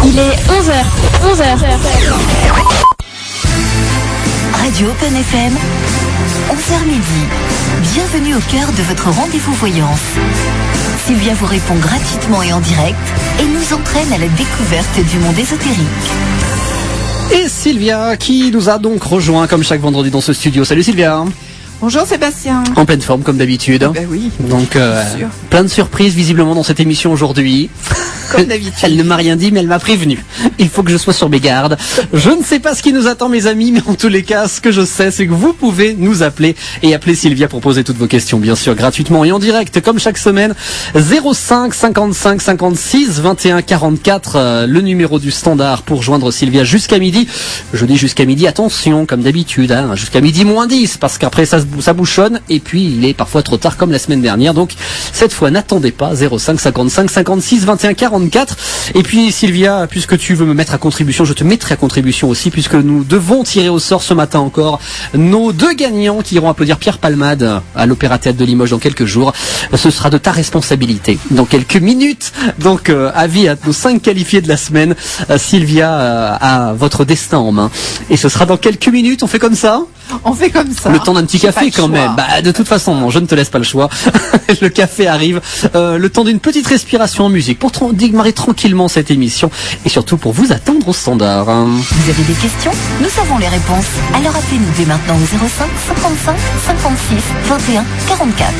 Il est 11h. Radio Open FM, 11h midi. Bienvenue au cœur de votre rendez-vous voyance. Sylvia vous répond gratuitement et en direct et nous entraîne à la découverte du monde ésotérique. Et Sylvia qui nous a donc rejoint comme chaque vendredi dans ce studio. Salut Sylvia. Bonjour Sébastien. En pleine forme comme d'habitude. Ben oui. Donc plein de surprises visiblement dans cette émission aujourd'hui. Comme d'habitude. Elle ne m'a rien dit mais elle m'a prévenu. Il faut que je sois sur mes gardes. Je ne sais pas ce qui nous attend mes amis, mais en tous les cas ce que je sais c'est que vous pouvez nous appeler et appeler Sylvia pour poser toutes vos questions bien sûr gratuitement et en direct comme chaque semaine. 05 55 56 21 44 le numéro du standard pour joindre Sylvia jusqu'à midi. Je dis jusqu'à midi, attention comme d'habitude jusqu'à midi moins 10 parce qu'après ça bouchonne et puis il est parfois trop tard comme la semaine dernière. Donc cette fois n'attendez pas. 05 55 56 21 44. Et puis Sylvia, puisque tu veux me mettre à contribution, je te mettrai à contribution aussi puisque nous devons tirer au sort ce matin encore nos 2 gagnants qui iront applaudir Pierre Palmade à l'Opéra Théâtre de Limoges dans quelques jours. Ce sera de ta responsabilité dans quelques minutes. Donc avis à nos 5 qualifiés de la semaine. Sylvia a votre destin en main et ce sera dans quelques minutes. On fait comme ça ? On fait comme ça. Le temps d'un petit café quand même. Bah, de toute façon, non, je ne te laisse pas le choix. Le café arrive. Le temps d'une petite respiration en musique pour démarrer tranquillement cette émission et surtout pour vous attendre au standard. Vous avez des questions ? Nous avons les réponses. Alors appelez-nous dès maintenant au 05 55 56 21 44.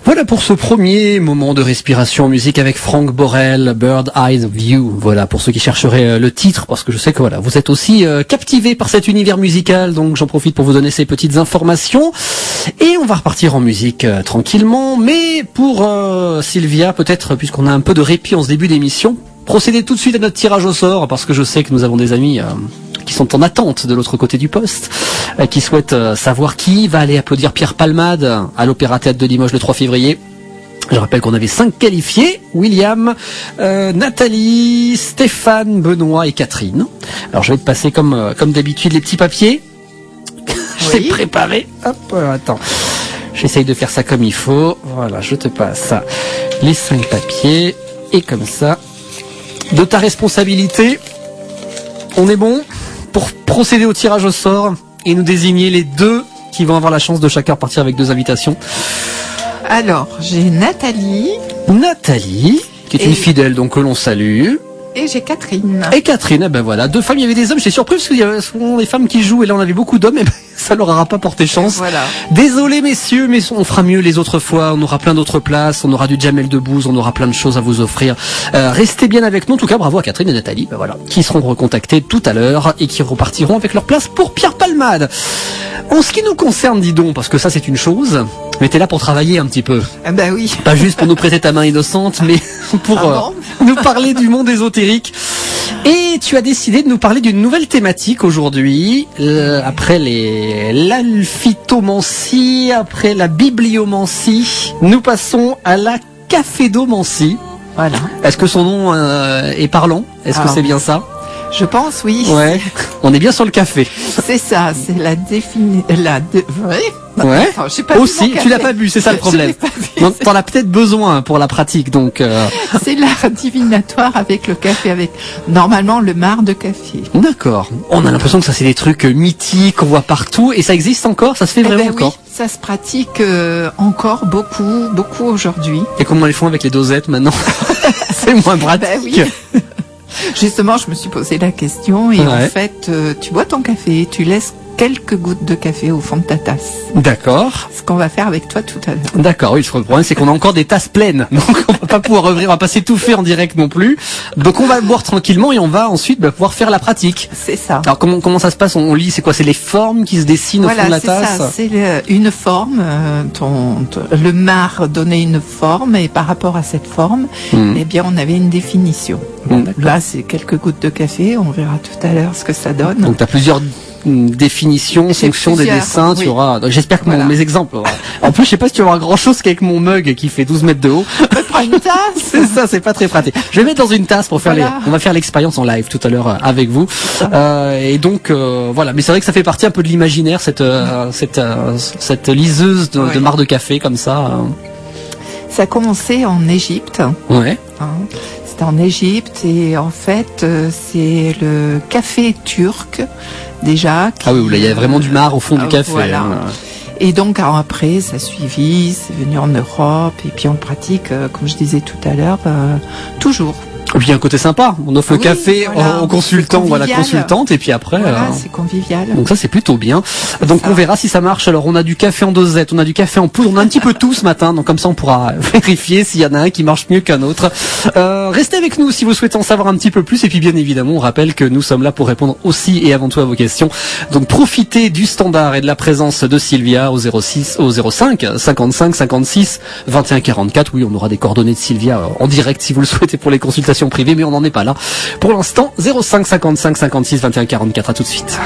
Voilà pour ce premier moment de respiration en musique avec Franck Borel, Bird Eyes View. Voilà pour ceux qui chercheraient le titre, parce que je sais que voilà, vous êtes aussi captivés par cet univers musical, donc j'en profite pour vous donner ces petites informations. Et on va repartir en musique tranquillement, mais pour Sylvia, peut-être, puisqu'on a un peu de répit en ce début d'émission, procéder tout de suite à notre tirage au sort, parce que je sais que nous avons des amis qui sont en attente de l'autre côté du poste, qui souhaitent savoir qui va aller applaudir Pierre Palmade à l'Opéra Théâtre de Limoges le 3 février. Je rappelle qu'on avait 5 qualifiés: William, Nathalie, Stéphane, Benoît et Catherine. Alors je vais te passer comme d'habitude les petits papiers. J'ai préparé. Hop, attends. J'essaye de faire ça comme il faut. Voilà, je te passe les 5 papiers. Et comme ça, de ta responsabilité, on est bon pour procéder au tirage au sort et nous désigner les 2 qui vont avoir la chance de chacun repartir avec 2 invitations. Alors, j'ai Nathalie. Nathalie, qui est une fidèle, donc que l'on salue. Et j'ai Catherine. Et Catherine, ben voilà, 2 femmes, il y avait des hommes, j'étais surpris parce qu'il y avait souvent des femmes qui jouent et là on avait beaucoup d'hommes, et ben, ça leur aura pas porté chance. Voilà. Désolé messieurs, mais on fera mieux les autres fois, on aura plein d'autres places, on aura du Jamel Debbouze, on aura plein de choses à vous offrir. Restez bien avec nous, en tout cas bravo à Catherine et Nathalie, ben voilà, qui seront recontactés tout à l'heure et qui repartiront avec leur place pour Pierre Palmade. En ce qui nous concerne, dis donc, parce que ça c'est une chose, mais t'es là pour travailler un petit peu. Ah bah oui. Pas juste pour nous prêter ta main innocente, mais pour nous parler du monde ésotérique. Et tu as décidé de nous parler d'une nouvelle thématique aujourd'hui, après l'alphytomancie, après la bibliomancie, nous passons à la cafédomancie. Voilà. Est-ce que son nom est parlant? Est-ce que c'est bien ça? Je pense, oui. Ouais. On est bien sur le café. C'est ça, c'est la définition. Ouais. Attends, j'ai pas aussi, tu l'as pas bu, c'est ça le problème. T'en as peut-être besoin pour la pratique, donc. C'est l'art divinatoire avec le café, avec normalement le marc de café. D'accord. On a l'impression que ça c'est des trucs mythiques qu'on voit partout, et ça existe encore, ça se fait vraiment encore. Oui, ça se pratique encore beaucoup aujourd'hui. Et comment ils font avec les dosettes maintenant? C'est moins pratique. Oui. Justement, je me suis posé la question et en fait, tu bois ton café, tu laisses quelques gouttes de café au fond de ta tasse. D'accord. Ce qu'on va faire avec toi tout à l'heure. D'accord, oui, le problème c'est qu'on a encore des tasses pleines, donc on va pas pouvoir ouvrir, on va pas s'étouffer en direct non plus. Donc on va boire tranquillement et on va ensuite pouvoir faire la pratique. C'est ça. Alors comment ça se passe? On lit, c'est quoi? C'est les formes qui se dessinent au fond de la tasse? Voilà, c'est ça. C'est une forme. Le marc donnait une forme et par rapport à cette forme, eh bien, on avait une définition. Bon, là, c'est quelques gouttes de café. On verra tout à l'heure ce que ça donne. Donc t'as plusieurs définition, fonction des dessins, tu auras. Donc, j'espère que mes exemples. En plus, je sais pas si tu auras grand chose qu'avec mon mug qui fait 12 mètres de haut. Prends une tasse. C'est ça, c'est pas très pratique. Je vais mettre dans une tasse pour faire on va faire l'expérience en live tout à l'heure avec vous. Et donc, voilà. Mais c'est vrai que ça fait partie un peu de l'imaginaire, cette liseuse de marc de café comme ça. Ça a commencé en Égypte. Ouais. C'était en Égypte et en fait, c'est le café turc déjà. Ah oui, là il y a vraiment du marc au fond du café. Voilà. Et donc après, ça a suivi, c'est venu en Europe et puis on pratique, comme je disais tout à l'heure, toujours. Et puis il y a un côté sympa, on offre le café au consultant ou à la consultante et puis après... c'est convivial. Donc ça c'est plutôt bien. Donc on verra si ça marche. Alors on a du café en dosette, on a du café en poudre, on a un petit peu tout ce matin, donc comme ça on pourra vérifier s'il y en a un qui marche mieux qu'un autre. Restez avec nous si vous souhaitez en savoir un petit peu plus et puis bien évidemment on rappelle que nous sommes là pour répondre aussi et avant tout à vos questions. Donc profitez du standard et de la présence de Sylvia au 05 55 56 21 44. Oui, on aura des coordonnées de Sylvia en direct si vous le souhaitez pour les consultations privées, mais on n'en est pas là. Pour l'instant, 05 55 56 21 44. À tout de suite.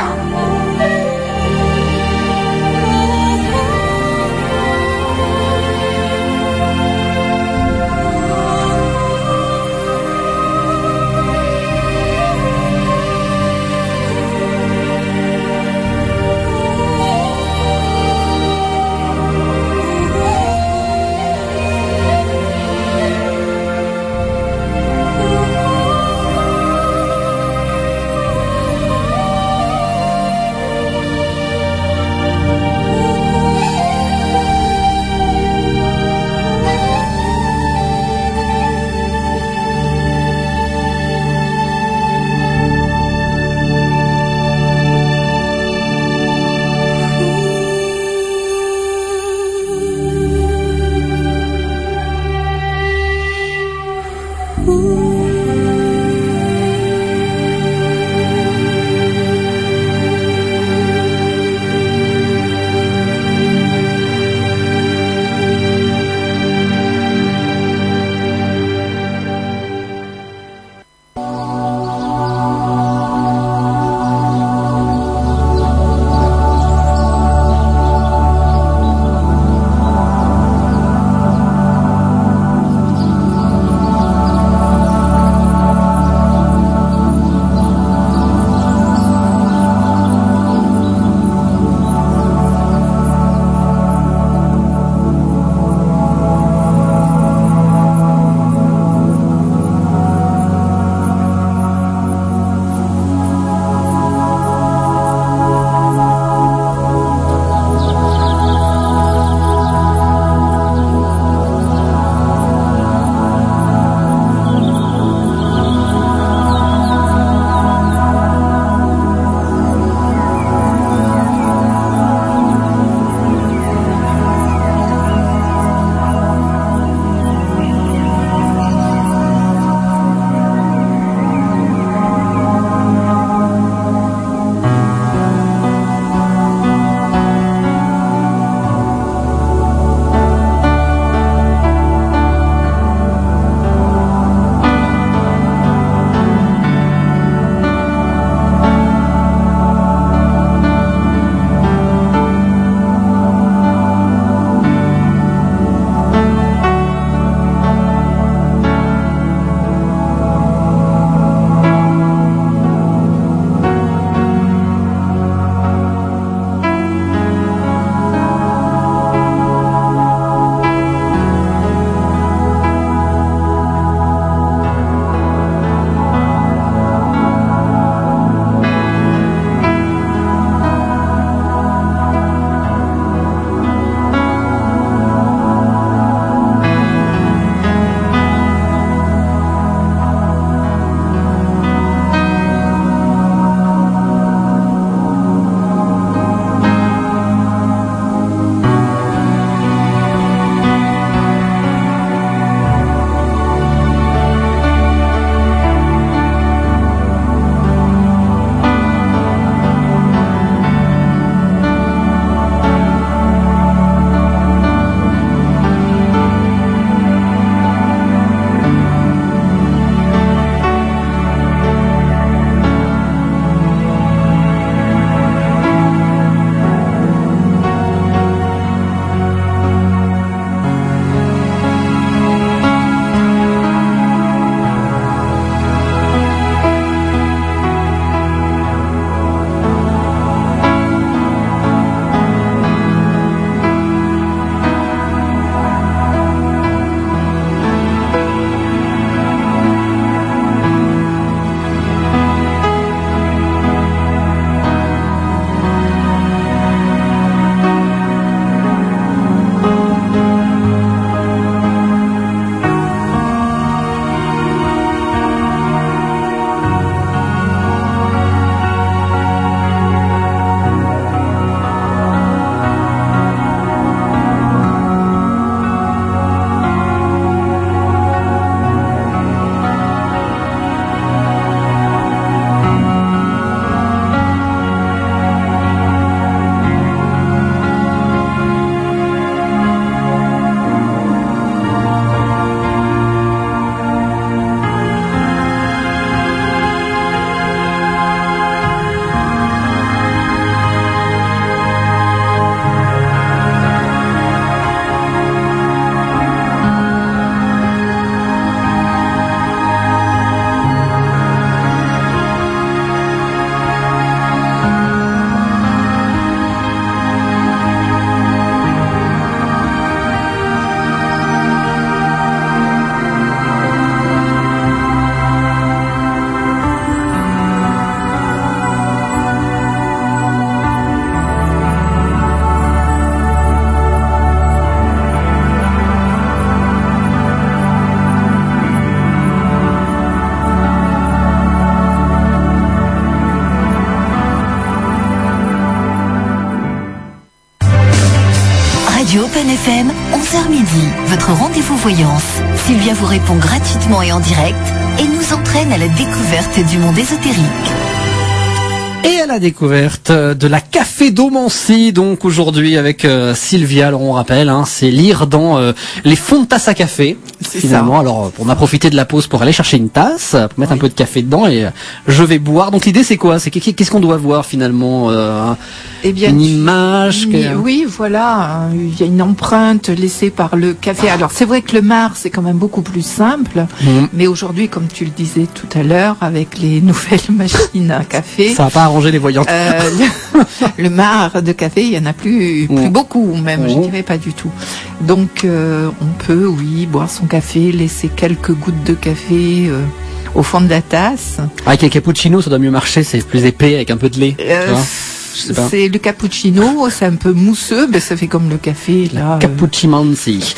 FM, 11h midi, votre rendez-vous voyance. Sylvia vous répond gratuitement et en direct et nous entraîne à la découverte du monde ésotérique. Et à la découverte de la cafédomancie, donc aujourd'hui avec Sylvia. Alors on rappelle, c'est lire dans les fonds de tasse à café. C'est finalement. ça. Alors on a profité de la pause pour aller chercher une tasse, pour mettre un peu de café dedans et je vais boire. Donc l'idée c'est quoi ? C'est qu'est-ce qu'on doit voir finalement Eh bien, une image Oui, voilà, il y a une empreinte laissée par le café. Alors c'est vrai que le marc c'est quand même beaucoup plus simple, mais aujourd'hui, comme tu le disais tout à l'heure, avec les nouvelles machines à café, ça va pas arranger les voyantes. le marc de café, il y en a plus beaucoup même, je dirais pas du tout. Donc on peut, oui, boire son café, laisser quelques gouttes de café au fond de la tasse. Avec les cappuccinos, ça doit mieux marcher, c'est plus épais avec un peu de lait. Tu vois, c'est le cappuccino, c'est un peu mousseux, mais ça fait comme le café là. Cappuccimancy.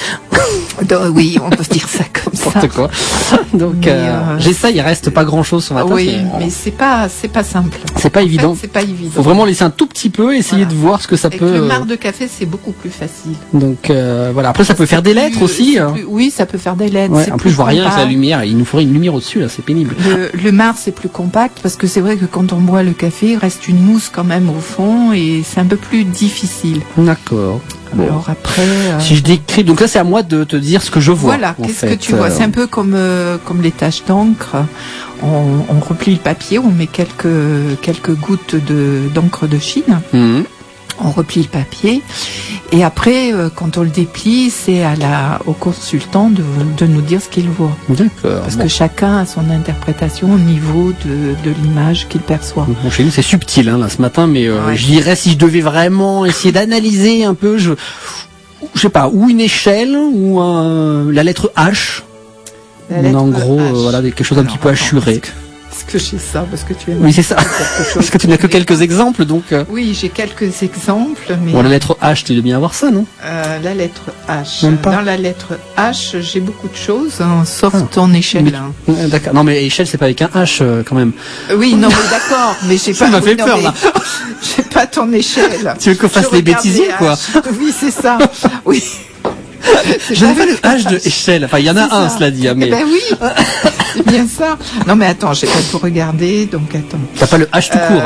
Oui, on peut dire ça comme ça. N'importe quoi. Donc j'essaye, il reste pas grand chose sur ma tasse. Oui, mais c'est pas simple. C'est pas évident. C'est pas évident. Faut vraiment laisser un tout petit peu, essayer de voir ce que ça Avec peut. le marc de café, c'est beaucoup plus facile. Donc voilà. Après, ça peut faire des lettres aussi. Oui, ça peut faire des lettres. Ouais, en plus, je vois rien avec la lumière. Il nous faudrait une lumière au-dessus, là, c'est pénible. Le marc, c'est plus compact parce que c'est vrai que quand on boit le café, il reste une mousse quand même au fond et c'est un peu plus difficile. D'accord. Bon. Alors après, si je décris, donc là c'est à moi de te dire ce que je vois. Voilà, qu'est-ce que tu vois ? C'est un peu comme les taches d'encre. On replie le papier, on met quelques gouttes d'encre de Chine. On replie le papier et après, quand on le déplie, c'est au consultant de nous dire ce qu'il voit. D'accord. Parce que chacun a son interprétation au niveau de l'image qu'il perçoit. Bon, chez nous c'est subtil là ce matin, mais je dirais si je devais vraiment essayer d'analyser un peu, je sais pas, ou une échelle ou la lettre H. En gros, voilà, quelque chose un petit peu hachuré. Est-ce que j'ai ça parce que tu es. Oui, c'est ça. Parce que tu n'as que quelques exemples, donc. Oui, j'ai quelques exemples, mais. Bon, la lettre H, tu dois bien avoir ça, non ? La lettre H. Même pas. Dans la lettre H, j'ai beaucoup de choses, sauf ton échelle. D'accord. Non, mais échelle, c'est pas avec un H, quand même. Oui, non, mais d'accord, mais j'ai pas. Ça m'a fait peur, là. J'ai pas ton échelle. Tu veux qu'on fasse les bêtisiers, quoi ? Oui, c'est ça. Oui. Je n'ai pas le H de échelle. Enfin, il y en a un, cela dit. Mais... Eh ben oui, c'est bien ça. Non, mais attends, j'ai pas tout regardé, donc attends. T'as pas le H tout court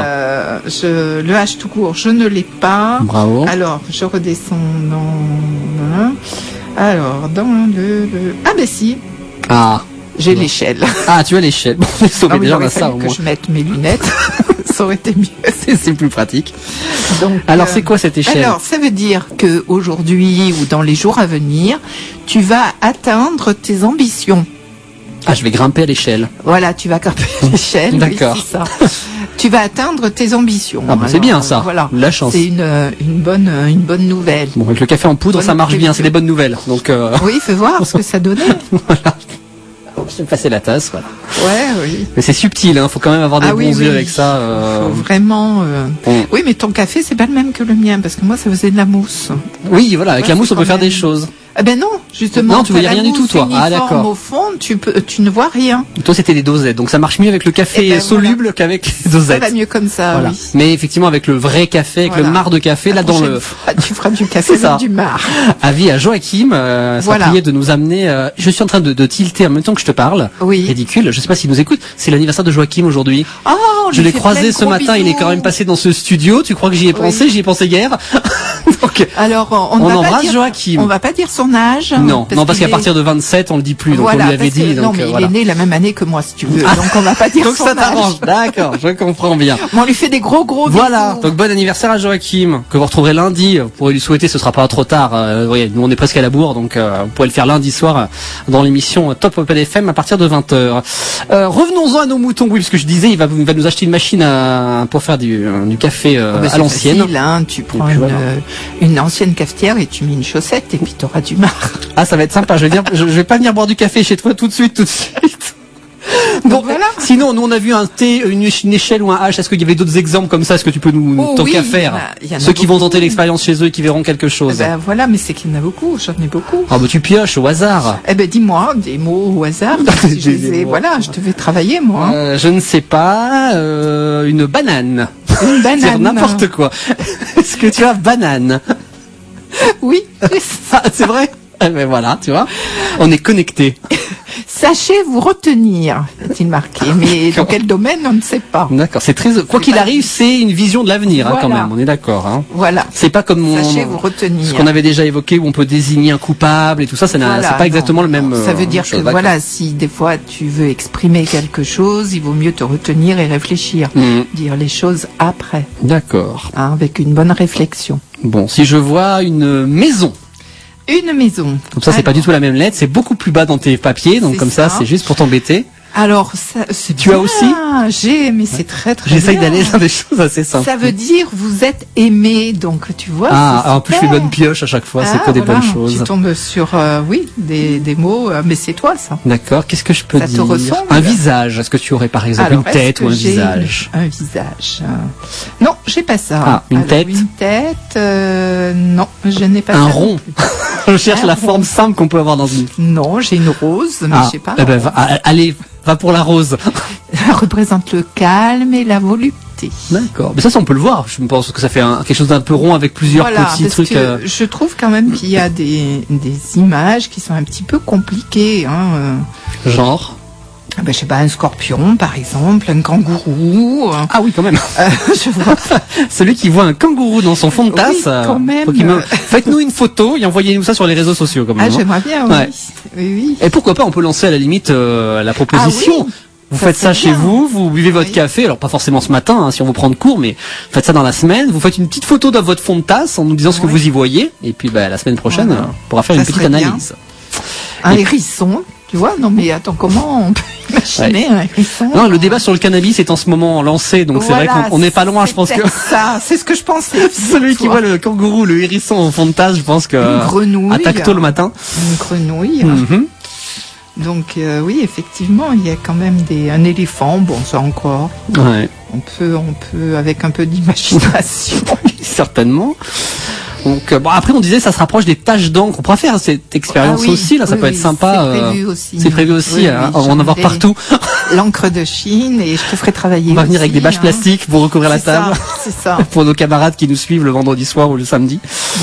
Le H tout court, je ne l'ai pas. Bravo. Alors, je redescends dans... Alors, dans le... Ah ben si. Ah. J'ai l'échelle. Ah, tu as l'échelle. Bon, on est sauvé déjà, on a ça au moins. Que je mette mes lunettes. Ça aurait été mieux. C'est plus pratique. Donc, alors, c'est quoi cette échelle ? Alors, ça veut dire que aujourd'hui ou dans les jours à venir, tu vas atteindre tes ambitions. Ah, je vais grimper à l'échelle. Voilà, tu vas grimper à l'échelle. D'accord. Oui, c'est ça. Tu vas atteindre tes ambitions. Ah, bah, c'est bien ça. Voilà. La chance. C'est une bonne nouvelle. Bon, avec le café en poudre, ça marche bien. C'est des bonnes nouvelles. Donc. Oui, fais voir ce que ça donnait. Voilà. Je vais passer la tasse, voilà. Ouais, oui. Mais c'est subtil, faut quand même avoir des bons yeux avec ça. Faut vraiment. Oui, mais ton café, c'est pas le même que le mien, parce que moi, ça faisait de la mousse. Oui, voilà, avec la mousse, on peut faire des choses. Ah ben non, justement. Non, tu voyais rien du tout, toi. Ah d'accord. Au fond, tu ne vois rien. Toi, c'était des dosettes, donc ça marche mieux avec le café soluble qu'avec les dosettes. Ça va mieux comme ça, voilà. Oui. Mais effectivement, avec le vrai café, avec le marc de café, là dans le. Tu feras du café avec du marc. Avis à Joachim, ça priait de nous amener. Je suis en train de tilter en même temps que je te parle. Oui. Ridicule. Je sais pas s'il nous écoute. C'est l'anniversaire de Joachim aujourd'hui. Oh, je l'ai croisé ce matin. Il est quand même passé dans ce studio. Tu crois que j'y ai pensé ? J'y ai pensé hier. Donc. Alors, on embrasse Joachim. On va pas dire son âge. Non, parce qu'à partir de 27, on le dit plus, donc voilà, on lui avait dit. Non, mais il est né la même année que moi, si tu veux. Donc on va pas dire donc son ça t'arrange. D'accord, je comprends bien. Mais on lui fait des gros bisous. Voilà. Donc bon anniversaire à Joachim, que vous retrouverez lundi. Vous pourrez lui souhaiter, ce sera pas trop tard. Voyez, nous on est presque à la bourre, donc vous pourrez le faire lundi soir dans l'émission Top Open FM à partir de 20h. Revenons-en à nos moutons, oui, parce que je disais, il va nous acheter une machine pour faire du café à l'ancienne. Facile, hein, tu prends une ancienne cafetière et tu mets une chaussette et puis tu auras du marc. Ah, ça va être sympa. Je vais pas venir boire du café chez toi tout de suite. Bon, voilà. Sinon, nous on a vu un T, une échelle ou un H. Est-ce qu'il y avait d'autres exemples comme ça ? Est-ce que tu peux nous tant qu'à faire ceux qui vont tenter l'expérience chez eux et qui verront quelque chose. Voilà, mais c'est qu'il y en a beaucoup. J'en ai beaucoup. Ah bah tu pioches au hasard. Eh ben dis-moi des mots au hasard. Voilà, je te vais travailler moi. Je ne sais pas. Une banane. Une banane. C'est n'importe quoi. Est-ce que tu as banane ? Oui. Ah, c'est vrai? Eh ben voilà, tu vois, on est connectés. Sachez vous retenir, est-il marqué. Mais dans quel domaine, on ne sait pas. D'accord, c'est très. Quoi qu'il arrive, c'est une vision de l'avenir, Voilà. quand même. On est d'accord. Voilà. C'est pas comme Sachez vous retenir. ce qu'on avait déjà évoqué où on peut désigner un coupable et tout ça. C'est pas exactement le même. Ça veut dire chose, que voilà, si des fois tu veux exprimer quelque chose, il vaut mieux te retenir et réfléchir. Dire les choses après. D'accord. Avec une bonne réflexion. Bon, si je vois une maison. Une maison. Comme ça, c'est pas du tout la même lettre, c'est beaucoup plus bas dans tes papiers, donc comme ça, c'est juste pour t'embêter. Alors, ça, c'est tu as aussi? J'ai, mais c'est très très J'essaye bien. d'aller dans des choses assez simples. Ça veut dire vous êtes aimé, donc tu vois. En plus je fais bonne pioche à chaque fois, c'est que des bonnes choses. Tu tombes sur, des mots, mais c'est toi ça. D'accord, qu'est-ce que je peux dire? Ça te ressemble? Un visage, est-ce que tu aurais par exemple une tête ou un visage? Un visage. Non, j'ai pas ça. Ah, une tête? Une tête, non, je n'ai pas ça. Un rond. Je cherche la forme simple qu'on peut avoir dans une. Non, j'ai une rose, mais je sais pas. Eh ben, allez, va pour la rose. Ça représente le calme et la volupté. D'accord. Mais ça, on peut le voir. Je pense que ça fait quelque chose d'un peu rond avec plusieurs petits trucs. Que je trouve quand même qu'il y a des images qui sont un petit peu compliquées. Genre je sais pas, un scorpion par exemple, un kangourou. Ah oui, quand même. Je vois. Celui qui voit un kangourou dans son fond de tasse. Oui, quand même. Faites-nous une photo et envoyez-nous ça sur les réseaux sociaux, quand même. Ah, j'aimerais bien, oui. Ouais. Oui. Et pourquoi pas, on peut lancer à la limite la proposition. Ah, oui. Vous faites ça chez vous, vous buvez votre café, alors pas forcément ce matin, si on vous prend de cours, mais faites ça dans la semaine, vous faites une petite photo de votre fond de tasse en nous disant ce que vous y voyez, et puis la semaine prochaine, on pourra faire une petite analyse. Un hérisson, tu vois, non mais attends, comment on peut imaginer un hérisson? Non, le débat sur le cannabis est en ce moment lancé, donc c'est vrai qu'on n'est pas loin, je pense que... ça, c'est ce que je pensais. Celui qui voit le kangourou, le hérisson au fond de tasse, je pense que... Une grenouille. Attaque tôt le matin. Une grenouille. Donc oui, effectivement, il y a quand même un éléphant, bon ça encore. Ouais. On peut avec un peu d'imagination. Certainement. Donc après on disait ça se rapproche des taches d'encre. On pourra faire cette expérience aussi là, ça peut être sympa. C'est prévu aussi. C'est prévu aussi. On va en avoir partout. L'encre de Chine et je te ferai travailler. On va venir avec des bâches plastiques pour recouvrir la table. C'est ça. Pour nos camarades qui nous suivent le vendredi soir ou le samedi.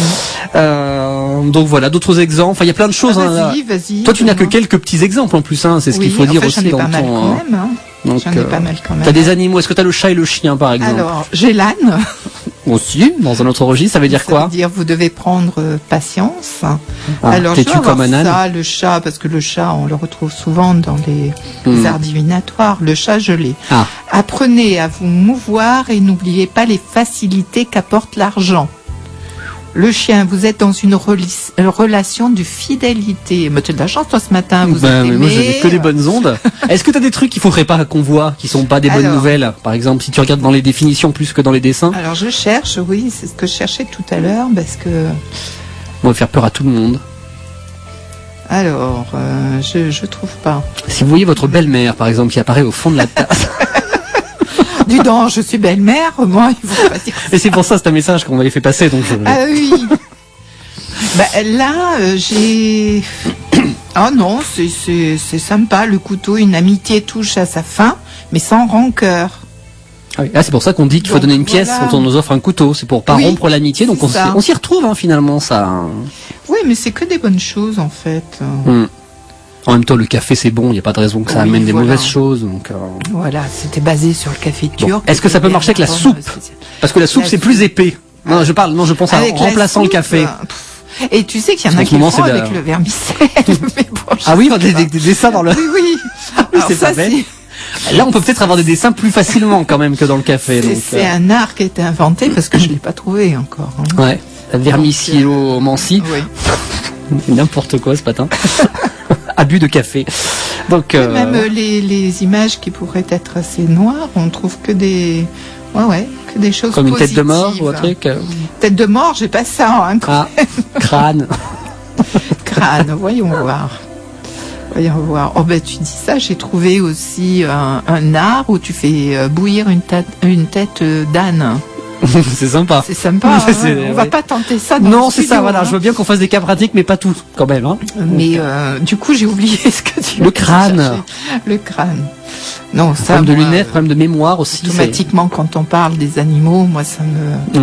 Donc voilà, d'autres exemples. Enfin, il y a plein de choses. Vas-y. Toi, tu n'as que quelques petits exemples en plus. C'est ce qu'il faut dire aussi dans ton. J'en ai pas mal quand même. J'en ai pas mal quand même. T'as des animaux. Est-ce que t'as le chat et le chien, par exemple? Alors, j'ai l'âne. Aussi, dans un autre registre, ça veut dire quoi? Ça veut dire vous devez prendre patience. Alors, je vais avoir comme un âne. Ça, le chat, parce que le chat, on le retrouve souvent dans les arts divinatoires. Le chat, je l'ai. Apprenez à vous mouvoir et n'oubliez pas les facilités qu'apporte l'argent. Le chien, vous êtes dans une relation de fidélité. Mais tu as de la chance, toi, ce matin. Vous êtes aimé. Moi, j'ai que des bonnes ondes. Est-ce que tu as des trucs qu'il faudrait pas qu'on voit, qui sont pas des bonnes nouvelles? Par exemple, si tu regardes dans les définitions plus que dans les dessins. Alors, je cherche, oui, c'est ce que je cherchais tout à l'heure, parce que... On va faire peur à tout le monde. Alors, je trouve pas. Si vous voyez votre belle-mère, par exemple, qui apparaît au fond de la tasse... Dis donc, je suis belle-mère, moi, il faut pas dire ça. Et c'est pour ça, c'est un message qu'on m'avait fait passer, donc Ah oui. Là, j'ai... Ah non, c'est sympa, le couteau, une amitié touche à sa fin, mais sans rancœur. Ah oui. C'est pour ça qu'on dit qu'il faut donner une pièce quand on nous offre un couteau, c'est pour pas rompre l'amitié, donc on s'y retrouve finalement, ça. Oui, mais c'est que des bonnes choses, en fait. En même temps, le café c'est bon, il n'y a pas de raison que ça amène des mauvaises choses. Donc, Voilà, c'était basé sur le café turc. Bon. Est-ce que ça peut marcher avec la soupe? Parce que la soupe c'est plus épais. Non, je pense en remplaçant le café. Et tu sais qu'il y en a qui le font avec le vermicelle. Mais bon, ah oui, des dessins dans le... Oui. C'est pas bête. Là, on peut peut-être avoir des dessins plus facilement quand même que dans le café. C'est un art qui a été inventé parce que je l'ai pas trouvé encore. Ouais, la vermicillomancie. Oui. N'importe quoi ce matin. Abus de café. Donc même les images qui pourraient être assez noires, on trouve que des que des choses comme positives. Une tête de mort ou un truc. Tête de mort, j'ai pas ça. Crâne. Crâne. Voyons voir. Oh tu dis ça, j'ai trouvé aussi un art où tu fais bouillir une tête d'âne. C'est sympa. C'est sympa. On va pas tenter ça. Non, c'est ça. Voilà, je veux bien qu'on fasse des cas pratiques, mais pas tout, quand même. Mais du coup, j'ai oublié ce que tu. Le crâne. Le crâne. Non, ça. Problème de lunettes, problème de mémoire aussi. Automatiquement, quand on parle des animaux, moi, ça me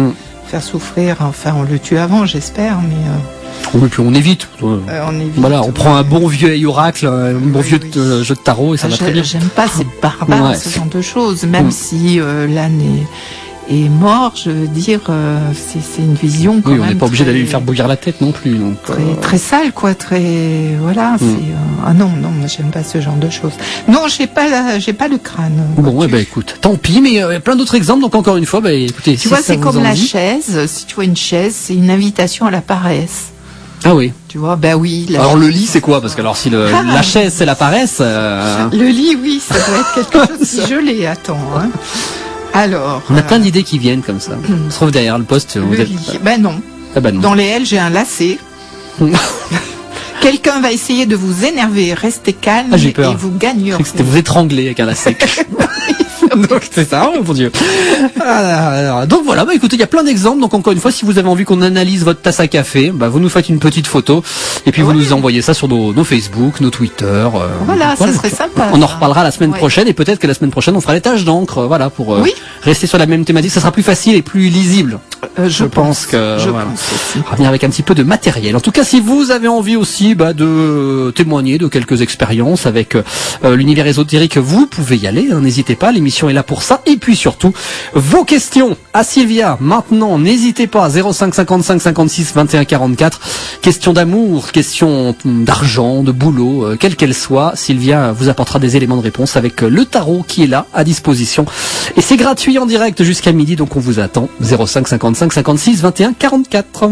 faire souffrir. Enfin, on le tue avant, j'espère, mais... Oui, puis on évite. On évite. Voilà, on prend un bon vieux oracle, un bon vieux jeu de tarot et ça va très bien. J'aime pas, c'est barbare, ce genre de choses. Même si l'âne est mort, je veux dire, c'est une vision quand même. Oui, on n'est pas obligé d'aller lui faire bouillir la tête non plus. Donc, très sale, quoi. Voilà. Ah non, moi j'aime pas ce genre de choses. Non, j'ai pas le crâne. Bon, écoute, tant pis, mais il y a plein d'autres exemples. Donc encore une fois, écoutez, tu vois, c'est comme la chaise. Si tu vois une chaise, c'est une invitation à la paresse. Ah oui. Tu vois, oui. Alors le lit, c'est quoi? Parce que alors si la chaise, c'est la paresse. Le lit, oui, ça doit être quelque chose de gelé. Attends. Hein. Alors. On a plein d'idées qui viennent comme ça. On se trouve derrière le poste. Le lit. Non. Ah non. Dans les L, j'ai un lacet. Quelqu'un va essayer de vous énerver. Restez calme j'ai peur. Et vous gagnerez. C'était vous étrangler avec un lacet. Donc c'est ça, oh mon Dieu. Donc voilà, écoutez, il y a plein d'exemples. Donc encore une fois, si vous avez envie qu'on analyse votre tasse à café, vous nous faites une petite photo et puis vous nous envoyez ça sur nos Facebook, nos Twitter. Voilà, ça serait sympa. On en reparlera la semaine prochaine et peut-être que la semaine prochaine on fera les taches d'encre, pour rester sur la même thématique. Ça sera plus facile et plus lisible. Je pense aussi. Revenir avec un petit peu de matériel. En tout cas, si vous avez envie aussi de témoigner de quelques expériences avec l'univers ésotérique, vous pouvez y aller. N'hésitez pas. L'émission est là pour ça. Et puis surtout, vos questions à Sylvia. Maintenant, n'hésitez pas. 05 55 56 21 44. Questions d'amour, questions d'argent, de boulot, quelle qu'elle soit. Sylvia vous apportera des éléments de réponse avec le tarot qui est là à disposition. Et c'est gratuit en direct jusqu'à midi. Donc on vous attend. 05 55 56 21 44.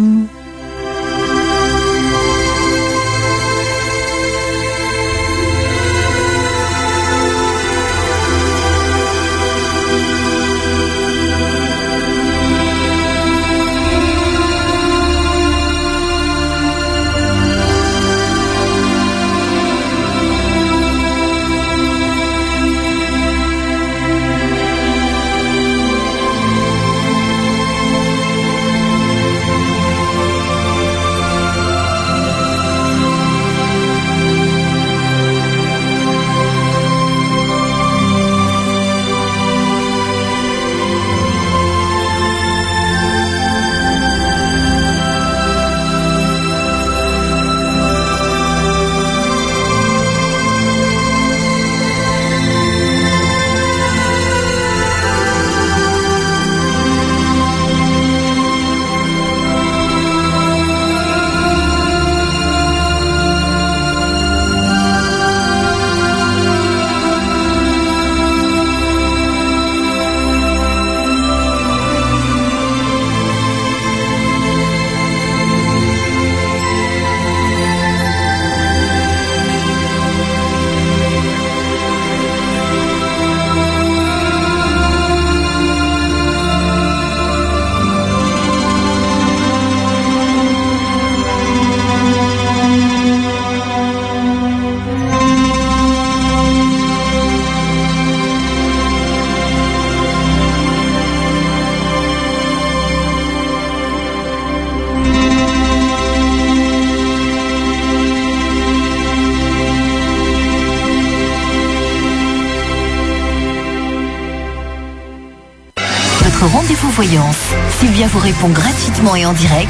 Rendez-vous voyance. Sylvia vous répond gratuitement et en direct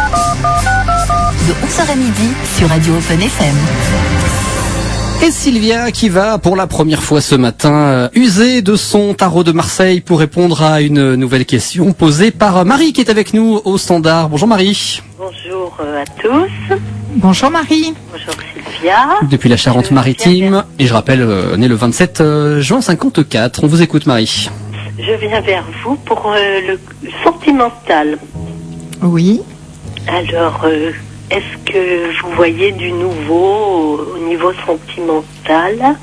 de 11h à midi sur Radio Open FM. Et Sylvia qui va pour la première fois ce matin user de son tarot de Marseille pour répondre à une nouvelle question posée par Marie qui est avec nous au standard. Bonjour Marie. Bonjour à tous. Bonjour Marie. Bonjour Sylvia. Depuis la Charente-Maritime. Et je rappelle, née le 27 juin 54. On vous écoute Marie. Je viens vers vous pour le sentimental. Oui. Alors, est-ce que vous voyez du nouveau au niveau sentimental?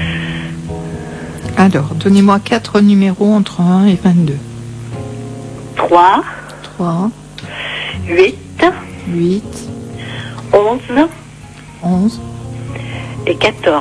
Alors, donnez-moi 4 numéros entre 1 et 22. 3. 8. 11. Et 14.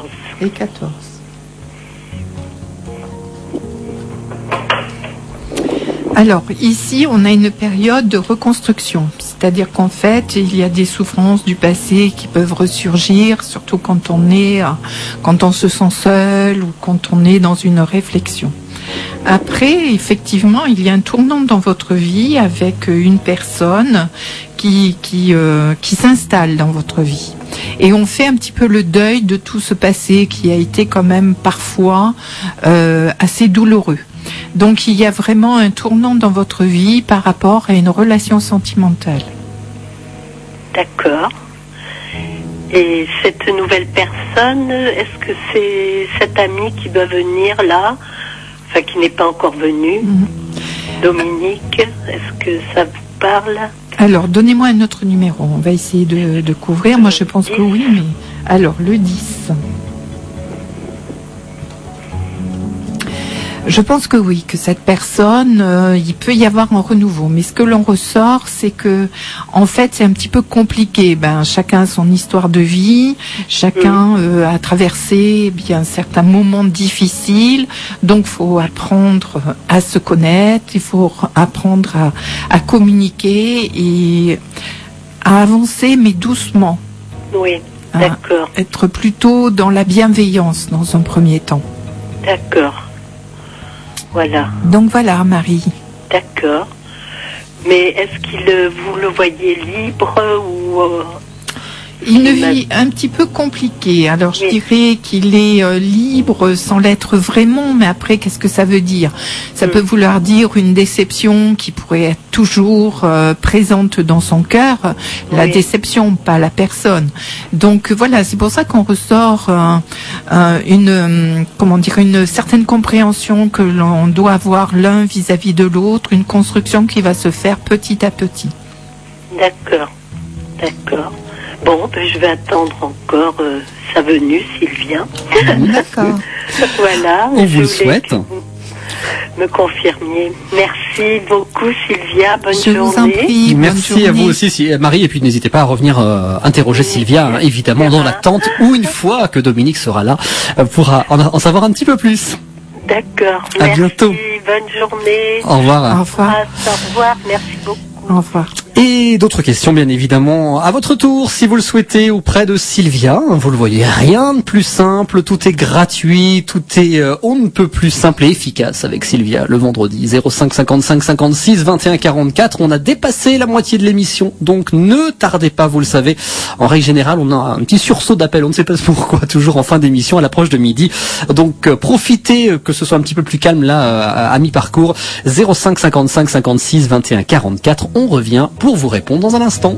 Alors, ici, on a une période de reconstruction. C'est-à-dire qu'en fait, il y a des souffrances du passé qui peuvent ressurgir, surtout quand on se sent seul ou quand on est dans une réflexion. Après, effectivement, il y a un tournant dans votre vie avec une personne qui s'installe dans votre vie. Et on fait un petit peu le deuil de tout ce passé qui a été quand même parfois assez douloureux. Donc il y a vraiment un tournant dans votre vie par rapport à une relation sentimentale. D'accord. Et cette nouvelle personne, est-ce que c'est cette amie qui doit venir là, enfin qui n'est pas encore venue, Dominique, est-ce que ça vous parle? Alors, donnez-moi un autre numéro, on va essayer de couvrir. Moi, je pense que oui, mais... Alors, le 10. Je pense que oui, que cette personne, il peut y avoir un renouveau. Mais ce que l'on ressort, c'est que, en fait, c'est un petit peu compliqué. Chacun a son histoire de vie, chacun a traversé certains moments difficiles. Donc, faut apprendre à se connaître, il faut apprendre à communiquer et à avancer, mais doucement. Oui, d'accord. Être plutôt dans la bienveillance dans un premier temps. D'accord. Voilà. Donc voilà, Marie. D'accord. Mais est-ce qu'il vous le voyez libre ou une vie un petit peu compliquée. Alors je dirais qu'il est libre sans l'être vraiment, mais après qu'est-ce que ça veut dire? Ça peut vouloir dire une déception qui pourrait être toujours présente dans son cœur, la déception, pas la personne. Donc voilà, c'est pour ça qu'on ressort une certaine compréhension que l'on doit avoir l'un vis-à-vis de l'autre, une construction qui va se faire petit à petit. D'accord, d'accord. Bon, je vais attendre encore sa venue, Sylvia. D'accord. Voilà. On vous le souhaite. Me confirmiez. Merci beaucoup, Sylvia. Bonne journée. Je vous en prie. Merci à vous aussi, Marie. Et puis n'hésitez pas à revenir interroger Sylvia, évidemment, dans l'attente, ou une fois que Dominique sera là, pourra en savoir un petit peu plus. D'accord. À bientôt. Bonne journée. Au revoir. Au revoir. Au revoir. Merci beaucoup. Au revoir. Et d'autres questions, bien évidemment, à votre tour, si vous le souhaitez, auprès de Sylvia. Vous le voyez, rien de plus simple, tout est gratuit, tout est on ne peut plus simple et efficace avec Sylvia le vendredi. 05 55 56 21 44. On a dépassé la moitié de l'émission, donc ne tardez pas, vous le savez. En règle générale, on a un petit sursaut d'appel, on ne sait pas pourquoi, toujours en fin d'émission, à l'approche de midi. Donc profitez que ce soit un petit peu plus calme là, à mi-parcours. 05 55 56 21 44. On revient pour vous répondre dans un instant.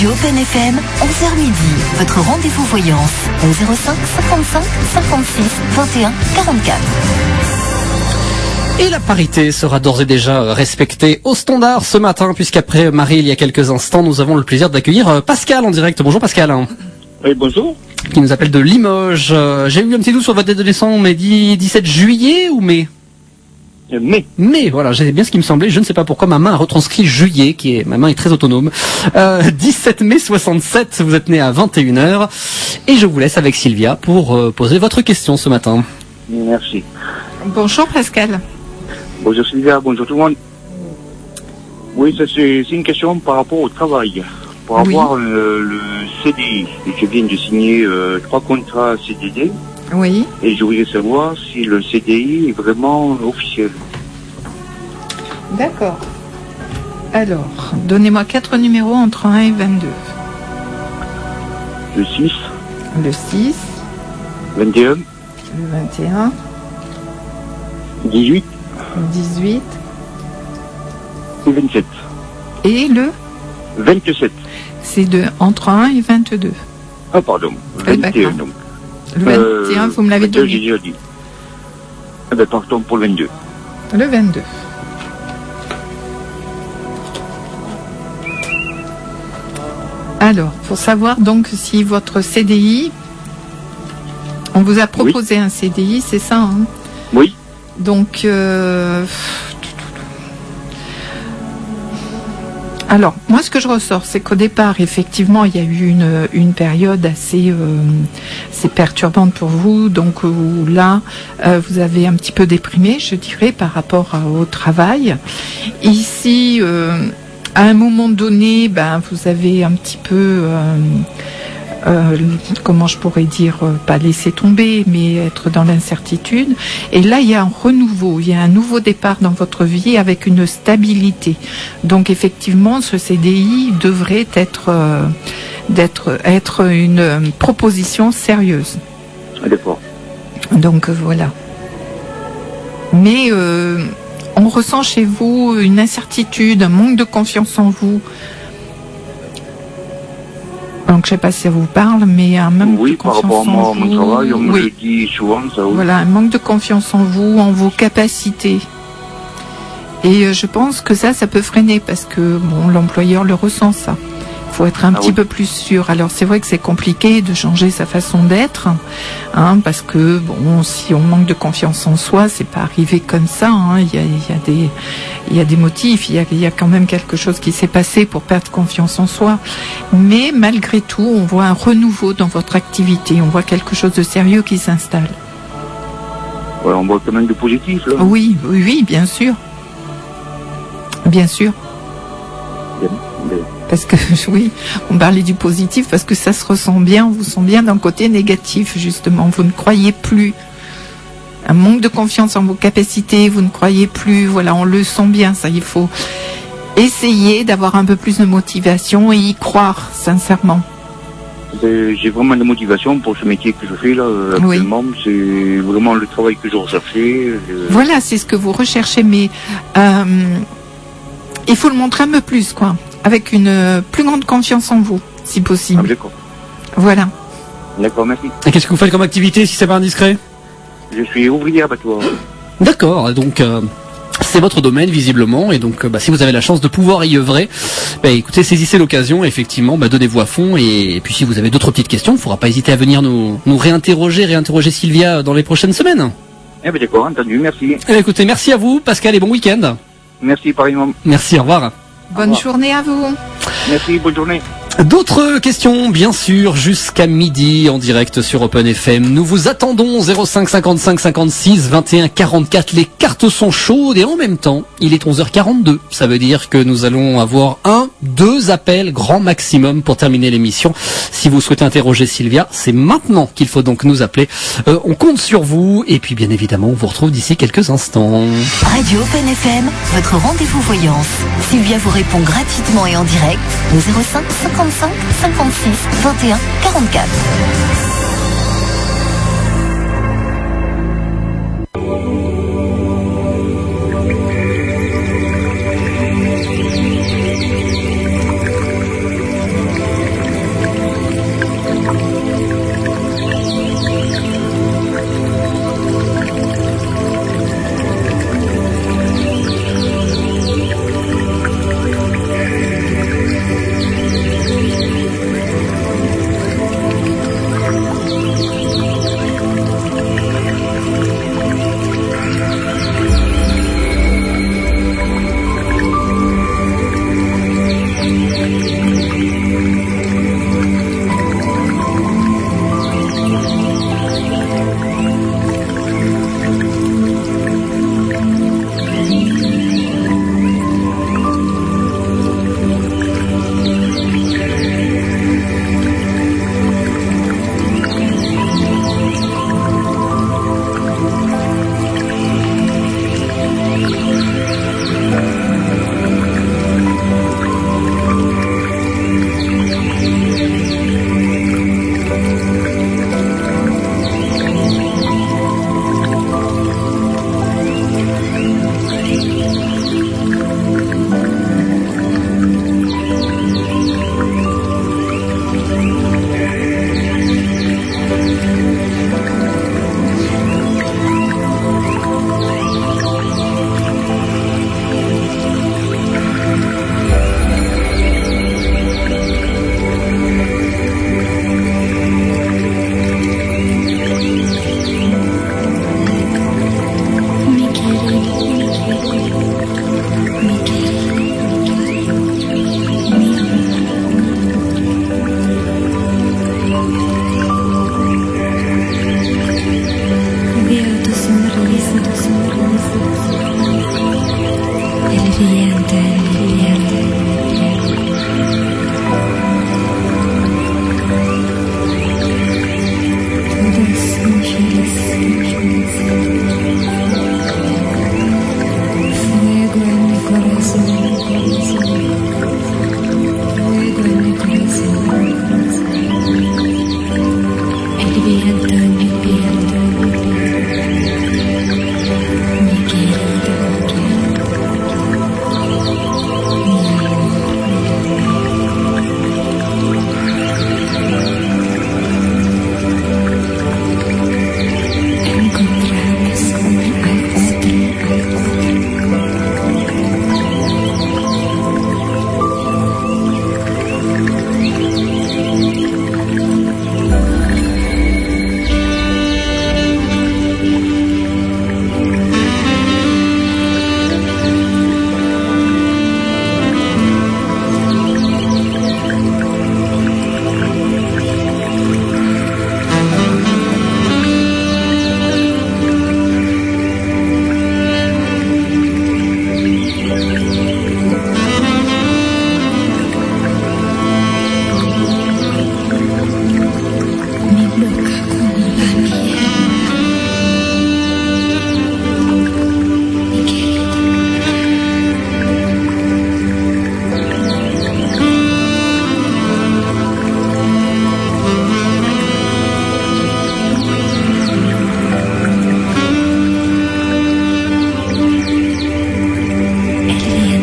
Radio Open FM, 11h midi. Votre rendez-vous voyance au 05 55 56 21 44. Et la parité sera d'ores et déjà respectée au standard ce matin, puisqu'après Marie, il y a quelques instants, nous avons le plaisir d'accueillir Pascal en direct. Bonjour Pascal. Oui, bonjour. Qui nous appelle de Limoges. J'ai eu un petit doute sur votre date de naissance, on m'a dit 17 juillet ou mai? Mais voilà, j'ai bien ce qui me semblait, je ne sais pas pourquoi ma main a retranscrit juillet, ma main est très autonome. 17 mai 67, vous êtes né à 21h, et je vous laisse avec Sylvia pour poser votre question ce matin. Merci. Bonjour Pascal. Bonjour Sylvia, bonjour tout le monde. Oui, ça c'est une question par rapport au travail. Pour avoir le CDI, et je viens de signer 3 contrats CDD. Oui. Et je voulais savoir si le CDI est vraiment officiel. D'accord. Alors, donnez-moi 4 numéros entre 1 et 22. Le 6. Le 6. 21. Le 21. 18. 18. Et 27. Et le 27. C'est entre 1 et 22. Ah, pardon. 21, donc. Le 21, vous me l'avez donné. J'ai déjà dit. Eh bien, partons pour le 22. Le 22. Alors, pour savoir donc si votre CDI, on vous a proposé un CDI, c'est ça, hein? Oui. Donc, alors, moi, ce que je ressors, c'est qu'au départ, effectivement, il y a eu une période assez perturbante pour vous, donc où là, vous avez un petit peu déprimé, je dirais, par rapport au travail. Ici, à un moment donné, vous avez un petit peu... comment je pourrais dire, pas laisser tomber, mais être dans l'incertitude. Et là, il y a un renouveau, il y a un nouveau départ dans votre vie avec une stabilité. Donc, effectivement, ce CDI devrait être une proposition sérieuse. D'accord. Donc, voilà. Mais on ressent chez vous une incertitude, un manque de confiance en vous. Donc, je ne sais pas si ça vous parle, mais un manque de confiance en vous. Oui, par rapport à mon travail, on me le dit souvent, ça. Oui. Voilà, un manque de confiance en vous, en vos capacités. Et je pense que ça peut freiner parce que l'employeur le ressent, ça. Il faut être un petit peu plus sûr. Alors, c'est vrai que c'est compliqué de changer sa façon d'être, hein, parce que, si on manque de confiance en soi, c'est pas arrivé comme ça, hein. Il y a des motifs, il y a quand même quelque chose qui s'est passé pour perdre confiance en soi. Mais malgré tout, on voit un renouveau dans votre activité, on voit quelque chose de sérieux qui s'installe. Ouais, on voit quand même du positif, là. Oui, bien sûr. Bien sûr. Parce que, oui, on parlait du positif, parce que ça se ressent bien, on vous sent bien d'un côté négatif, justement. Vous ne croyez plus. Un manque de confiance en vos capacités, vous ne croyez plus. Voilà, on le sent bien, ça. Il faut essayer d'avoir un peu plus de motivation et y croire, sincèrement. J'ai vraiment de motivation pour ce métier que je fais, là, actuellement. Oui. C'est vraiment le travail que je recherchais. Voilà, c'est ce que vous recherchez, mais il faut le montrer un peu plus, quoi. Avec une plus grande confiance en vous, si possible. Ah, d'accord. Voilà. D'accord, merci. Et qu'est-ce que vous faites comme activité, si c'est pas indiscret? Je suis ouvrier abattoir. D'accord, donc c'est votre domaine visiblement, et donc si vous avez la chance de pouvoir y œuvrer, écoutez, saisissez l'occasion, effectivement, donnez-vous à fond, et puis si vous avez d'autres petites questions, il ne faudra pas hésiter à venir nous réinterroger Sylvia dans les prochaines semaines. Eh bien d'accord, entendu, merci. Écoutez, merci à vous, Pascal, et bon week-end. Merci, pareillement. Merci, au revoir. Bonne journée à vous. Merci, bonne journée. D'autres questions, bien sûr, jusqu'à midi en direct sur Open FM. Nous vous attendons 05 55 56 21 44. Les cartes sont chaudes et en même temps, il est 11h42. Ça veut dire que nous allons avoir 2 appels grand maximum pour terminer l'émission. Si vous souhaitez interroger Sylvia, c'est maintenant qu'il faut donc nous appeler. On compte sur vous et puis bien évidemment, on vous retrouve d'ici quelques instants. Radio Open FM, votre rendez-vous voyance. Sylvia vous répond gratuitement et en direct au 05 55 56 21 44.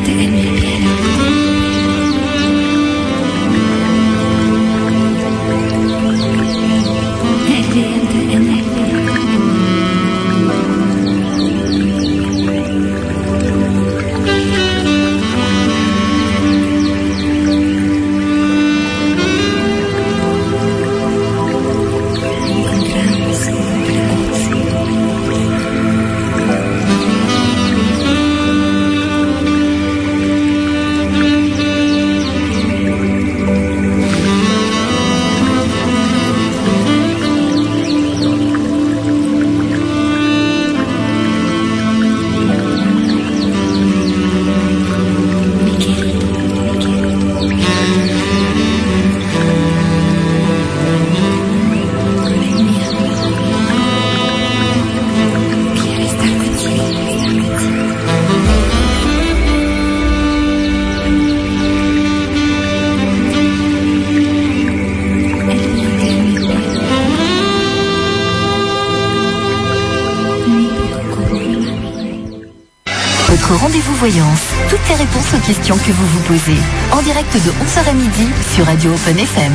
Rendez-vous voyance. Toutes les réponses aux questions que vous vous posez. En direct de 11h à midi sur Radio Open FM.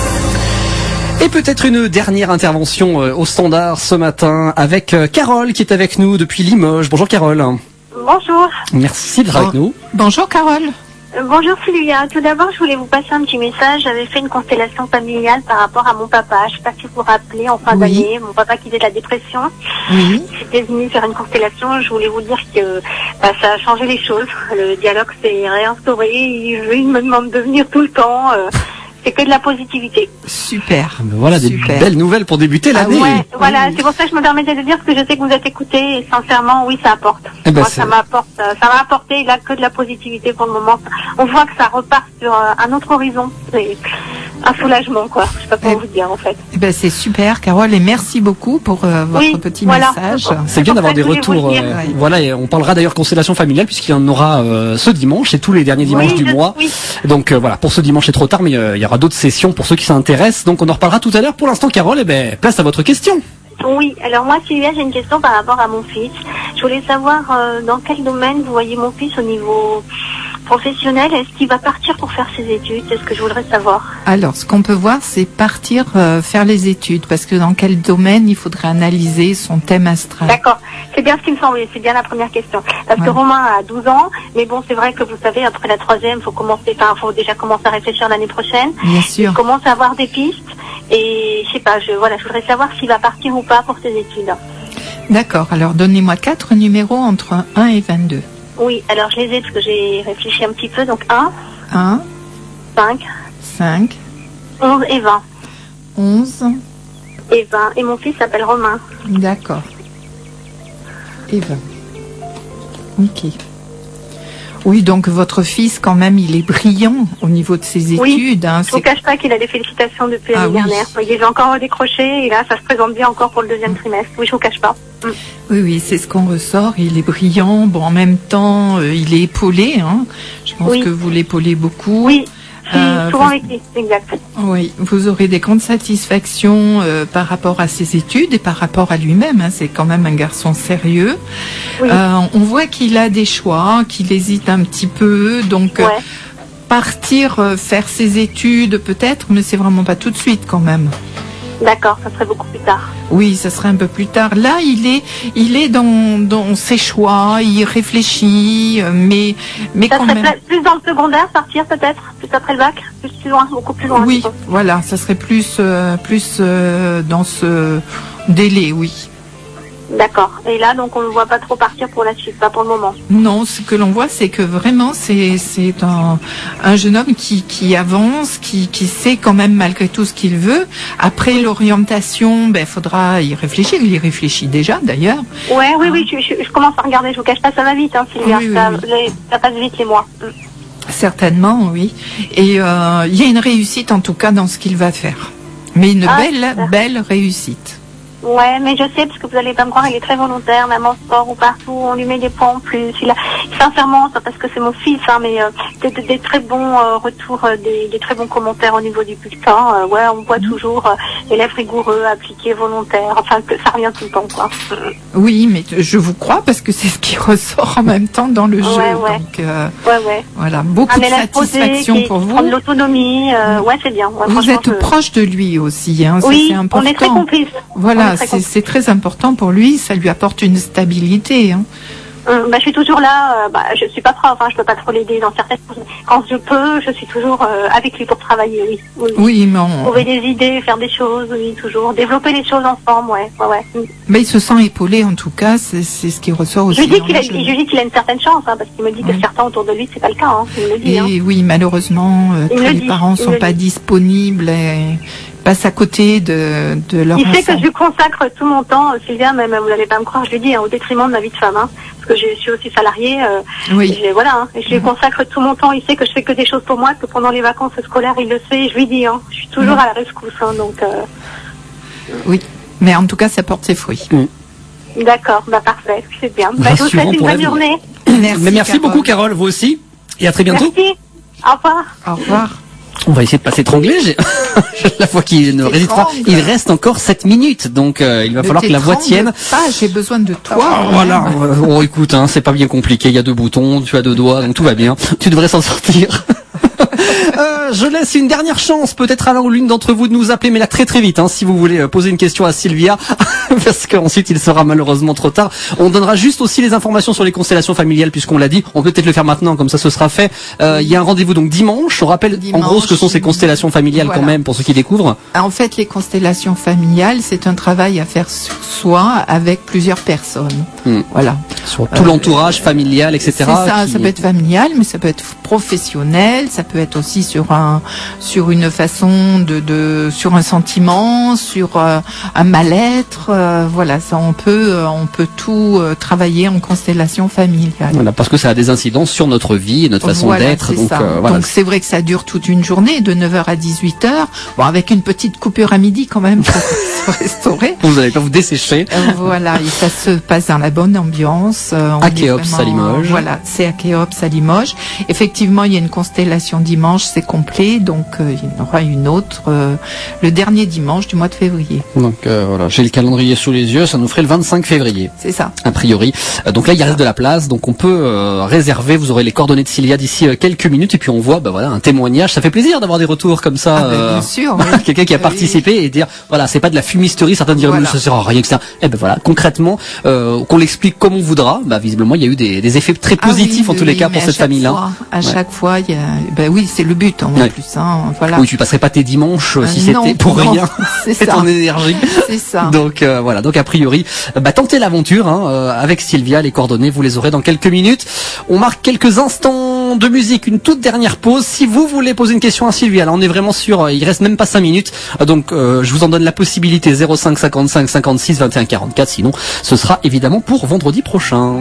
Et peut-être une dernière intervention au standard ce matin avec Carole qui est avec nous depuis Limoges. Bonjour Carole. Bonjour. Merci d'être avec nous. Bonjour Carole. Bonjour Sylvia. Tout d'abord, je voulais vous passer un petit message. J'avais fait une constellation familiale par rapport à mon papa. Je ne sais pas si vous vous rappelez, en fin d'année, mon papa qui faisait de la dépression. Oui. J'étais venue faire une constellation. Je voulais vous dire que ça a changé les choses. Le dialogue s'est réinstauré. Il me demande de venir tout le temps. C'est que de la positivité. Super. Voilà, des belles nouvelles pour débuter l'année. Ouais, voilà, c'est pour ça que je me permettais de dire ce que je sais que vous êtes écoutés et sincèrement, oui, ça apporte. Moi, ça m'a apporté là que de la positivité pour le moment. On voit que ça repart sur un autre horizon. C'est un soulagement, quoi. Je sais pas comment vous dire, en fait. C'est super, Carole, et merci beaucoup pour votre petit message. C'est bien d'avoir des retours. Voilà, et on parlera d'ailleurs constellation familiale puisqu'il y en aura ce dimanche et tous les derniers dimanches du mois. Oui. Donc voilà, pour ce dimanche c'est trop tard, mais il y aura d'autres sessions pour ceux qui s'intéressent. Donc on en reparlera tout à l'heure. Pour l'instant, Carole, place à votre question. Oui, alors moi, Sylvia, j'ai une question par rapport à mon fils. Je voulais savoir dans quel domaine vous voyez mon fils au niveau professionnel. Est-ce qu'il va partir pour faire ses études? C'est ce que je voudrais savoir. Alors, ce qu'on peut voir, c'est partir faire les études, parce que dans quel domaine il faudrait analyser son thème astral. D'accord, c'est bien ce qui me semblait, c'est bien la première question. Parce que Romain a 12 ans, mais bon, c'est vrai que vous savez, après la troisième, faut déjà commencer à réfléchir l'année prochaine. Bien sûr. Il commence à avoir des pistes, et je sais pas, je voudrais savoir s'il va partir ou pas pour ses études. D'accord, alors donnez-moi 4 numéros entre 1 et 22. Oui, alors je les ai parce que j'ai réfléchi un petit peu. Donc 1, 5, 11 et 20. 11 et 20. Et mon fils s'appelle Romain. D'accord. Et 20. Ok. Oui, donc votre fils, quand même, il est brillant au niveau de ses études. Oui, je ne vous cache pas qu'il a des félicitations depuis l'année dernière. Il est encore décroché et là, ça se présente bien encore pour le deuxième trimestre. Oui, je ne vous cache pas. Oui, c'est ce qu'on ressort. Il est brillant. Bon, en même temps, il est épaulé. Hein. Je pense que vous l'épaulez beaucoup. Oui. Souvent avec lui, exact. Oui, vous aurez des grandes satisfactions par rapport à ses études et par rapport à lui-même. Hein. C'est quand même un garçon sérieux. Oui. On voit qu'il a des choix, qu'il hésite un petit peu. Donc, partir faire ses études peut-être, mais c'est vraiment pas tout de suite quand même. D'accord, ça serait beaucoup plus tard. Oui, ça serait un peu plus tard. Là, il est dans ses choix, il réfléchit, mais ça quand serait même. Plus dans le secondaire, partir peut-être, plus après le bac, plus loin, beaucoup plus loin. Oui, voilà, ça serait plus dans ce délai, oui. D'accord. Et là, donc, on ne voit pas trop partir pour la suite, pas pour le moment. Non, ce que l'on voit, c'est que vraiment, c'est un jeune homme qui avance, qui sait quand même malgré tout ce qu'il veut. Après l'orientation, faudra y réfléchir. Il y réfléchit déjà, d'ailleurs. Oui, je commence à regarder. Je vous cache pas, ça va vite, hein, Sylvia. Ça passe vite les mois. Certainement, oui. Et il y a une réussite, en tout cas, dans ce qu'il va faire. Mais une belle réussite. Ouais, mais je sais, parce que vous allez pas me croire, il est très volontaire, même en sport ou partout, on lui met des points en plus. Sincèrement, ça parce que c'est mon fils, hein, mais des très bons retours, des très bons commentaires au niveau du bulletin. Ouais, on voit toujours élève rigoureux, appliqué, volontaire, enfin que ça revient tout le temps, quoi. Oui, mais je vous crois parce que c'est ce qui ressort en même temps dans le jeu. Ouais. Donc, ouais. Voilà, beaucoup de satisfaction pour vous. Prendre l'autonomie, ouais, c'est bien. Ouais, vous êtes proche de lui aussi, hein, oui, c'est important. On est très complices. Voilà, c'est très important pour lui, ça lui apporte une stabilité. Hein. Je suis toujours là, je suis pas prof, hein, je peux pas trop l'aider dans certaines choses. Quand je peux, je suis toujours avec lui pour travailler, oui, mais trouver des idées, faire des choses, oui, toujours. Développer les choses ensemble, ouais. Mais il se sent épaulé, en tout cas, c'est ce qui ressort aussi. Je lui dis qu'il a une certaine chance, hein, parce qu'il me dit que certains autour de lui, c'est pas le cas, hein, il me le dit. Et oui, malheureusement, tous les parents sont pas disponibles et passent à côté de leur enfant. Il sait que je lui consacre tout mon temps, Sylvia, même vous n'allez pas me croire, je lui dis, au détriment de ma vie de femme, hein, parce que je suis aussi salariée, oui. Et je lui consacre tout mon temps, il sait que je fais que des choses pour moi, que pendant les vacances scolaires, il le sait, et je lui dis, hein, je suis toujours à la rescousse, hein, donc... Oui, mais en tout cas, ça porte ses fruits. D'accord, parfait, c'est bien. Je vous souhaite une bonne journée. Merci beaucoup, Carole, vous aussi, et à très bientôt. Merci, au revoir. Au revoir. On va essayer de pas s'étrangler. La fois qu'il ne résiste pas, il reste encore 7 minutes, donc il va falloir que la voix tienne. J'ai besoin de toi. Voilà. Écoute, c'est pas bien compliqué. Il y a 2 boutons, tu as 2 doigts, donc tout va bien. Tu devrais s'en sortir. Je laisse une dernière chance peut-être à l'un ou l'une d'entre vous de nous appeler, mais là très vite, hein, si vous voulez poser une question à Sylvia, parce qu'ensuite il sera malheureusement trop tard. On donnera juste aussi les informations sur les constellations familiales, puisqu'on l'a dit. On peut peut-être le faire maintenant, comme ça ce sera fait. Il y a un rendez-vous donc dimanche. On rappelle en gros ce que sont ces constellations familiales quand même, pour ceux qui découvrent. En fait, les constellations familiales, c'est un travail à faire sur soi avec plusieurs personnes. Voilà. Sur tout l'entourage familial, etc. C'est ça, ça peut être familial, mais ça peut être professionnel, ça peut être aussi sur une façon sur un sentiment, sur un mal-être, voilà, ça on peut tout travailler en constellation familiale. Voilà, parce que ça a des incidences sur notre vie et notre façon d'être. Donc donc c'est vrai que ça dure toute une journée, de 9h à 18h, bon, avec une petite coupure à midi quand même pour se restaurer. Vous n'allez pas vous dessécher. Voilà, et ça se passe dans la bonne ambiance. À Khéops à Limoges. Voilà, c'est à Khéops à Limoges. Effectivement, il y a une constellation dimanche, c'est complet, donc il y en aura une autre le dernier dimanche du mois de février. Donc voilà, j'ai le calendrier sous les yeux, ça nous ferait le 25 février. C'est ça. A priori. Donc là, il reste de la place, donc on peut réserver. Vous aurez les coordonnées de Sylvia d'ici quelques minutes, et puis on voit, un témoignage. Ça fait plaisir d'avoir des retours comme ça. Bien sûr. Quelqu'un qui a participé et dire, voilà, c'est pas de la fumisterie. Certains diraient, ça sert à rien, etc. Concrètement, qu'on l'explique comme on voudra. Visiblement, il y a eu des effets très positifs en tous les cas pour cette famille-là. À chaque fois, il y a, oui, c'est le but en plus. Hein, voilà. Oui, tu passerais pas tes dimanches si c'était pour rien. C'est ton énergie. C'est ça. Donc voilà. Donc a priori, tentez l'aventure avec Sylvia. Les coordonnées, vous les aurez dans quelques minutes. On marque quelques instants de musique, une toute dernière pause. Si vous voulez poser une question à Sylvia, là on est vraiment sûr. Il reste même pas 5 minutes. Donc je vous en donne la possibilité 05 55 56 21 44. Sinon, ce sera évidemment pour vendredi prochain.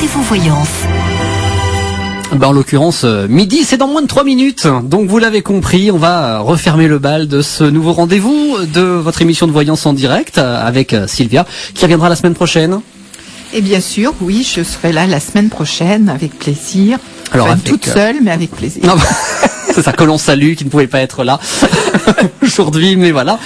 rendez-vous voyance. En l'occurrence, midi, c'est dans moins de 3 minutes. Donc vous l'avez compris, on va refermer le bal de ce nouveau rendez-vous de votre émission de voyance en direct avec Sylvia, qui reviendra la semaine prochaine. Et bien sûr, oui, je serai là la semaine prochaine avec plaisir. Alors, toute seule, mais avec plaisir. Non, c'est ça que l'on salue, qui ne pouvait pas être là aujourd'hui, mais voilà.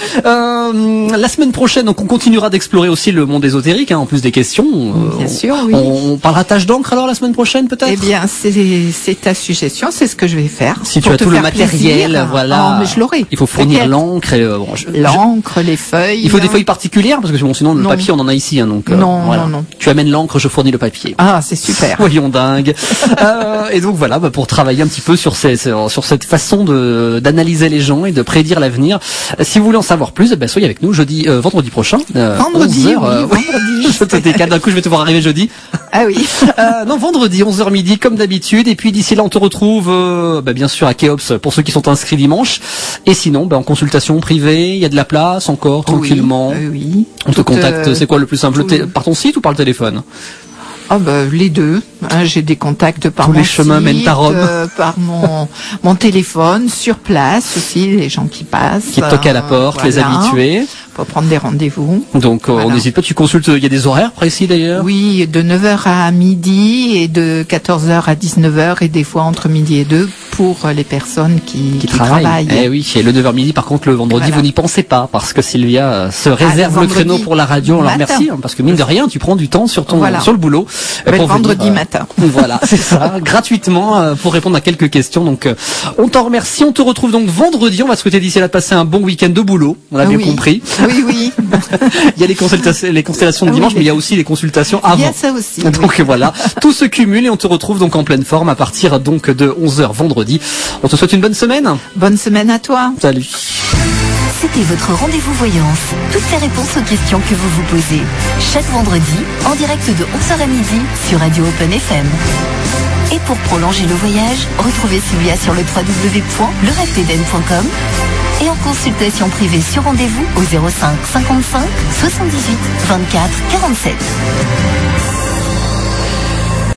La semaine prochaine, donc on continuera d'explorer aussi le monde ésotérique, en plus des questions. Bien sûr, oui. On parlera tâche d'encre alors la semaine prochaine, peut-être. Eh bien, c'est ta suggestion, c'est ce que je vais faire. Si tu as tout le matériel, plaisir. voilà. Oh, mais je l'aurai. Il faut fournir l'encre. L'encre, les feuilles. Il faut des feuilles particulières parce que sinon le papier on en a ici, donc. Non, voilà. non. Tu amènes l'encre, je fournis le papier. Ah, c'est super. Voyons dingue. Et donc voilà, pour travailler un petit peu sur cette façon d'analyser les gens et de prédire l'avenir. Si vous voulez en savoir plus, soyez avec nous vendredi prochain. Vendredi, 11h, vendredi. Je te décale, d'un coup je vais te voir arriver jeudi. Ah oui. Non, vendredi, 11h midi, comme d'habitude. Et puis d'ici là, on te retrouve, bien sûr, à Kéops pour ceux qui sont inscrits dimanche. Et sinon, en consultation privée, il y a de la place encore, tranquillement. Oui. On te contacte, c'est quoi le plus simple? Par ton site ou par le téléphone? Les deux. J'ai des contacts par tous mon les chemins site, mènent à Rome. Par mon téléphone, sur place aussi, les gens qui passent. Qui toquent à la porte, les habitués. Pour prendre des rendez-vous. Donc on n'hésite pas, tu consultes, il y a des horaires précis d'ailleurs? Oui, de 9h à midi et de 14h à 19h et des fois entre midi et 2 pour les personnes qui travaillent. Eh oui, et le 9h midi par contre le vendredi vous n'y pensez pas parce que Sylvia se réserve le créneau pour la radio. Alors merci, parce que mine de rien tu prends du temps sur le boulot. Le vendredi matin. Voilà, c'est ça, gratuitement pour répondre à quelques questions. Donc on t'en remercie, on te retrouve donc vendredi. On va souhaiter d'ici là de passer un bon week-end de boulot, on a bien compris. Oui. Il y a les constellations de dimanche, mais il y a aussi les consultations avant. Il y a ça aussi. Donc voilà, tout se cumule et on te retrouve donc en pleine forme à partir donc de 11h vendredi. On te souhaite une bonne semaine. Bonne semaine à toi. Salut. C'était votre rendez-vous voyance. Toutes les réponses aux questions que vous vous posez. Chaque vendredi, en direct de 11h à midi sur Radio Open FM. Et pour prolonger le voyage, retrouvez Sylvia sur le www.lereveden.com et en consultation privée sur rendez-vous au 05 55 78 24 47.